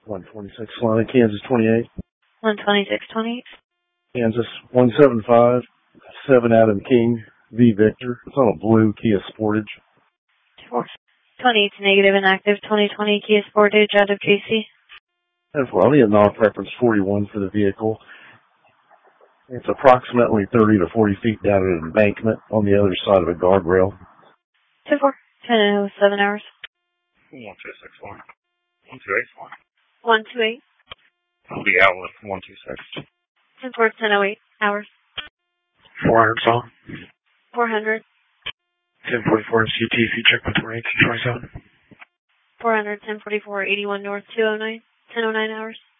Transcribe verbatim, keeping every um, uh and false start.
one twenty-six, Solana, Kansas twenty-eight. one twenty-six twenty-eight. Kansas one seven five, seven Adam King, V Victor. It's on a blue Kia Sportage. twenty-eight negative inactive, twenty twenty Kia Sportage out of K C. That's well, only a non-preference forty-one for the vehicle. It's approximately thirty to forty feet down an embankment on the other side of a guardrail. two four, ten oh seven hours. one two six one. one two eight one. one two eight. I'll be out with one two six. ten four, ten oh eight hours. four hundred song. four hundred. ten forty-four C T C check with twenty-eight twenty-seven. four hundred, ten forty-four, eighty-one north, two oh nine. ten oh nine hours.